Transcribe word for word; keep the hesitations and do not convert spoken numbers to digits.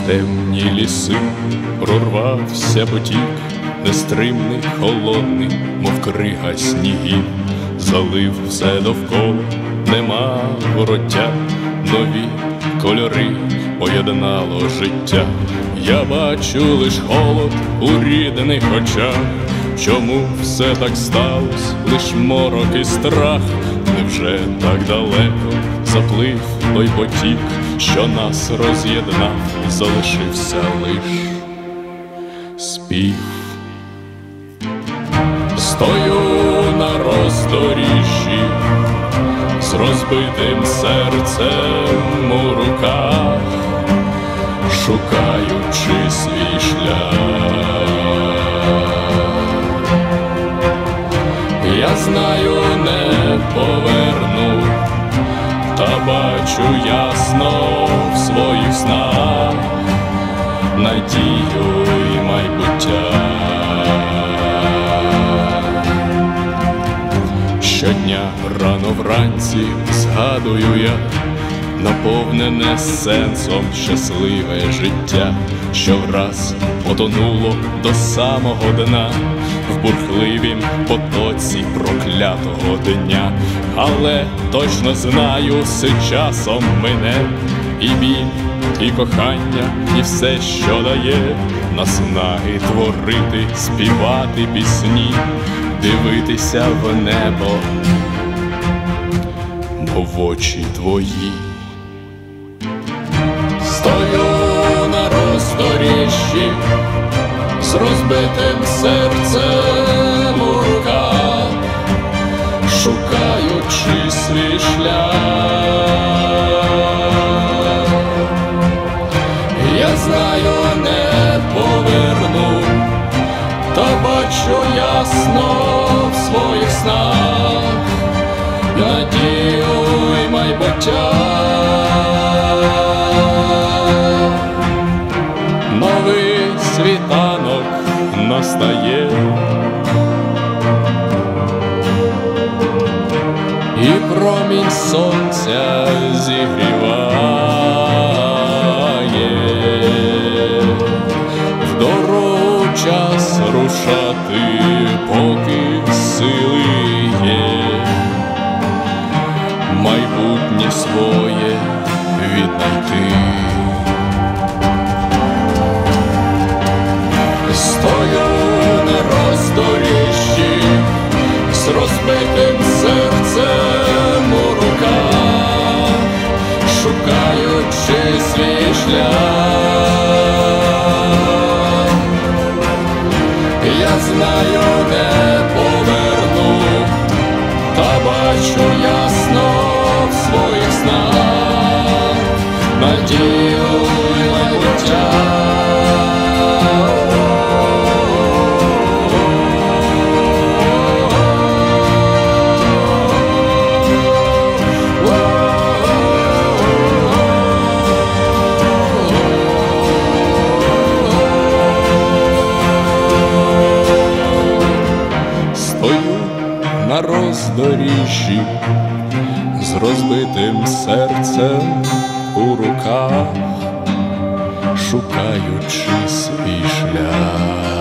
темні ліси прорвався потік, нестримний, холодний, мов крига снігів, залив все довкола, нема вороття, нові кольори поєднало життя. Я бачу лиш холод у рідних очах. Чому все так сталось, лиш морок і страх? Невже так далеко заплив той потік, що нас роз'єднав, залишився лиш спів? Стою на роздоріжжі з розбитим серцем у руках, шукаючи свій шлях. Я знаю, не поверну, та бачу ясно в своїх снах надію й майбуття. Щодня рано вранці згадую я наповнене сенсом щасливе життя, що враз потонуло до самого дна в бурхливім потоці проклятого дня. Але точно знаю, все часом мине, і біль, і кохання, і все, що дає наснаги творити, співати пісні, дивитися в небо, бо в очі твої. Стою на роздоріжжі з розбитим серцем у руках, шукаючи свій шлях. Я знаю, не поверну, та бачу ясно в своїх снах надію й майбуття. Новий світанок настає, і промінь сонця зігріває. В дорогу час рушати, поки сили є, майбутнє своє віднайти. Стою на роздоріжжі з розбитим серцем у руках, шукаючи свій шлях. Я знаю, не поверну, та бачу ясно в своїх снах надію й майбуття. На роздоріжжі з розбитим серцем у руках, шукаючи свій шлях.